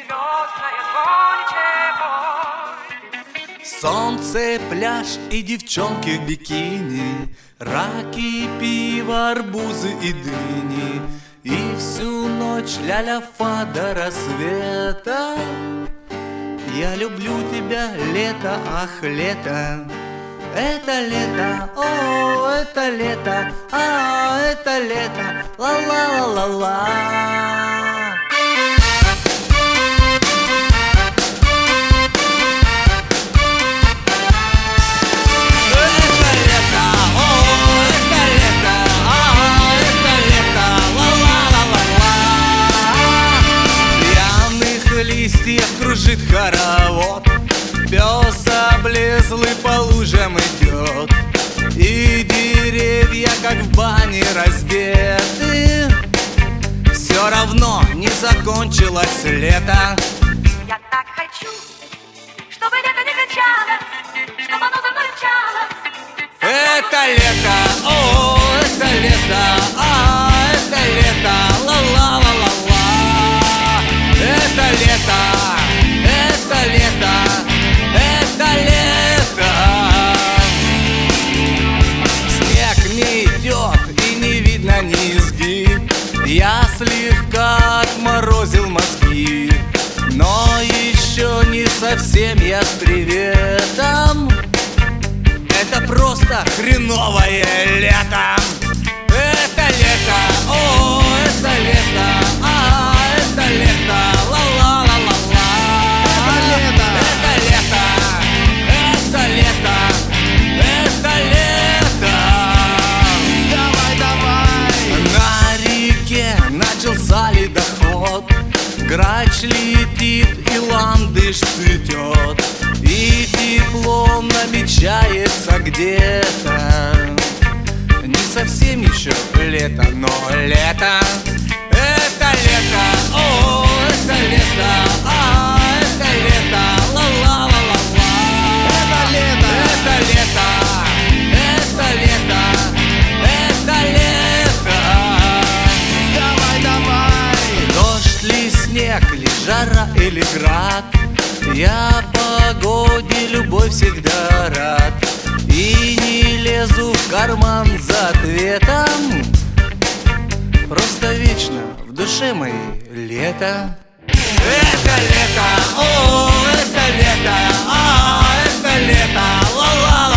звездное гончего. Солнце, пляж и девчонки в бикини, раки, пиво, арбузы и дыни. И всю ночь ля-ля-фа до рассвета. Я люблю тебя, лето, ах, лето. Это лето, о, это лето, а, это лето, ла-ла-ла-ла-ла. Листьев кружит хоровод, пес облезлый по лужам идет, и деревья, как в бане, раздеты. Все равно не закончилось лето. Я так хочу, чтобы лето не кончалось, чтобы оно за мной мчалось. Это лето, о, это лето, а, это лето, ла-ла-ла-ла-ла. Это лето, это лето, это лето. Снег не идет и не видно низги. Я слегка отморозил мозги, но еще не совсем я с приветом. Это просто хреновое лето. Это лето, о, это лето, а, это лето, ла-ла-ла-ла-ла. Это лето, это лето, это лето, это лето. Давай, давай. На реке начался ледоход, грач летит и ландыш цветет, и тепло намечается где-то. Не совсем еще лето, но лето. Это лето, о, это лето, а, это лето, ла-ла-ла-ла-ла. Это лето, это лето, это лето, это лето. Давай, давай. Дождь ли, снег ли, жара или град, я погоде любовь всегда рад. И не лезу в карман за ответом, просто вечно в душе моей лето. Это лето, о, это лето, а, это лето, ла-ла-ла.